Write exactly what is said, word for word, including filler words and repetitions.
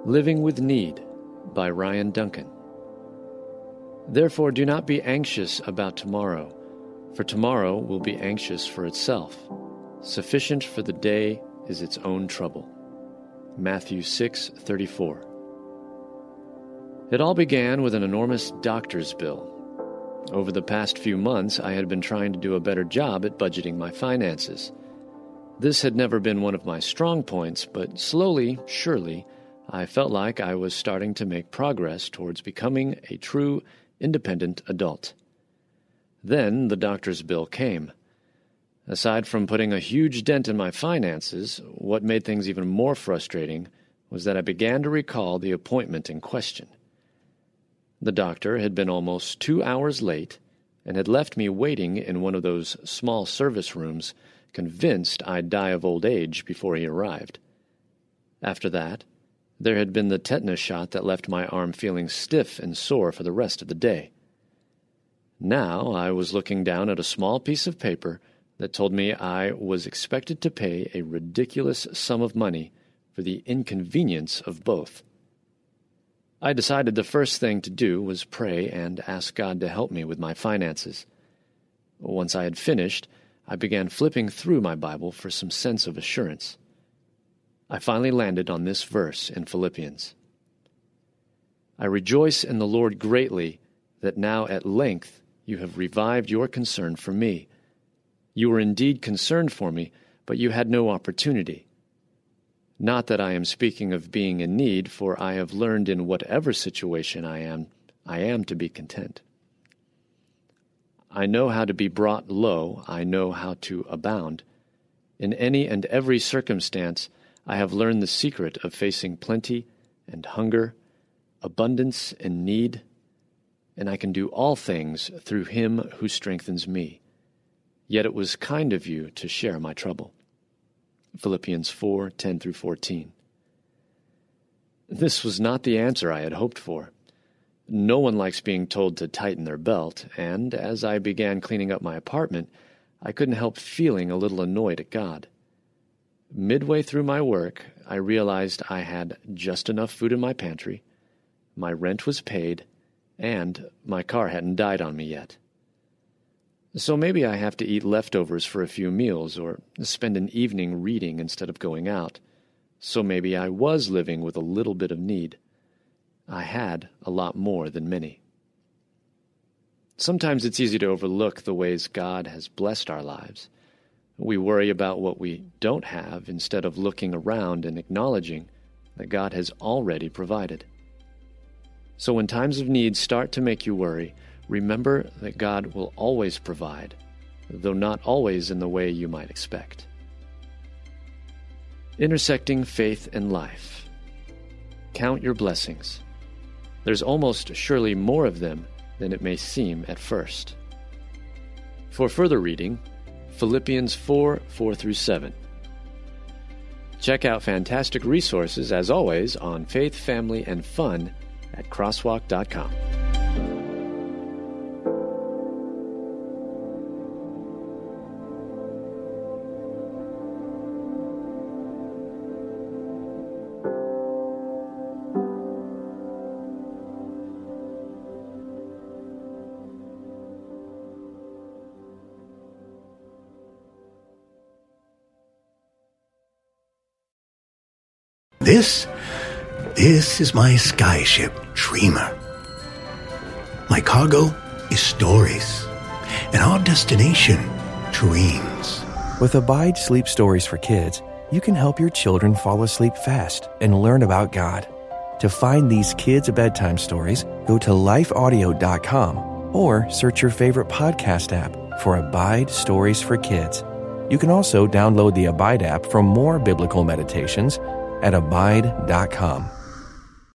Living with Need by Ryan Duncan. Therefore do not be anxious about tomorrow, for tomorrow will be anxious for itself. Sufficient for the day is its own trouble. Matthew six thirty-four. It all began with an enormous doctor's bill. Over the past few months, I had been trying to do a better job at budgeting my finances. This had never been one of my strong points, but slowly, surely, I felt like I was starting to make progress towards becoming a true, independent adult. Then the doctor's bill came. Aside from putting a huge dent in my finances, what made things even more frustrating was that I began to recall the appointment in question. The doctor had been almost two hours late and had left me waiting in one of those small service rooms, convinced I'd die of old age before he arrived. After that, there had been the tetanus shot that left my arm feeling stiff and sore for the rest of the day. Now I was looking down at a small piece of paper that told me I was expected to pay a ridiculous sum of money for the inconvenience of both. I decided the first thing to do was pray and ask God to help me with my finances. Once I had finished, I began flipping through my Bible for some sense of assurance. I finally landed on this verse in Philippians. I rejoice in the Lord greatly that now at length you have revived your concern for me. You were indeed concerned for me, but you had no opportunity. Not that I am speaking of being in need, for I have learned in whatever situation I am, I am to be content. I know how to be brought low, I know how to abound. In any and every circumstance, I have learned the secret of facing plenty and hunger, abundance and need, and I can do all things through him who strengthens me. Yet it was kind of you to share my trouble. Philippians four ten through fourteen. This was not the answer I had hoped for. No one likes being told to tighten their belt, and as I began cleaning up my apartment, I couldn't help feeling a little annoyed at God. Midway through my work, I realized I had just enough food in my pantry, my rent was paid, and my car hadn't died on me yet. So maybe I have to eat leftovers for a few meals or spend an evening reading instead of going out. So maybe I was living with a little bit of need. I had a lot more than many. Sometimes it's easy to overlook the ways God has blessed our lives. We worry about what we don't have instead of looking around and acknowledging that God has already provided. So when times of need start to make you worry, remember that God will always provide, though not always in the way you might expect. Intersecting faith and life. Count your blessings. There's almost surely more of them than it may seem at first. For further reading, Philippians four, four through seven. Check out fantastic resources, as always, on faith, family, and fun at crosswalk dot com. This, this is my skyship, Dreamer. My cargo is stories, and our destination, dreams. With Abide Sleep Stories for Kids, you can help your children fall asleep fast and learn about God. To find these kids' bedtime stories, go to life audio dot com or search your favorite podcast app for Abide Stories for Kids. You can also download the Abide app for more biblical meditations at abide dot com.